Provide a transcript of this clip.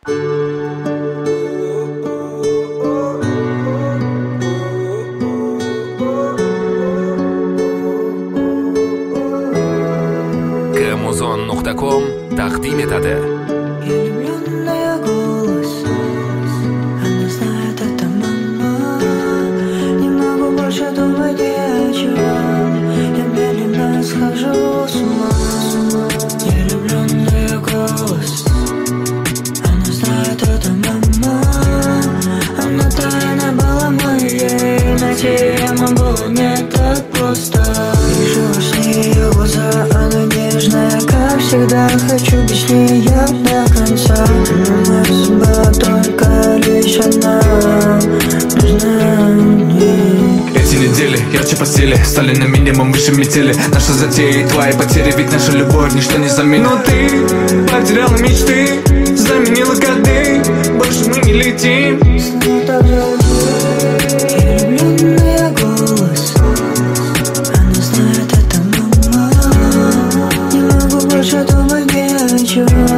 Kmuzon.com taqdim etadi. Тема была не так просто. Вижу во сне ее глаза, она нежная, как всегда. Хочу без нее до конца. Моя судьба только лишь одна. Нужна мне. Эти недели ярче постели стали на минимум выше метели. Наши затеи и твои потери, ведь наша любовь ничто не заменит. Но ты потеряла мечты, заменила коды. Больше мы не летим. Влюбленный голос, она знает, это мама. Не могу больше думать вечером.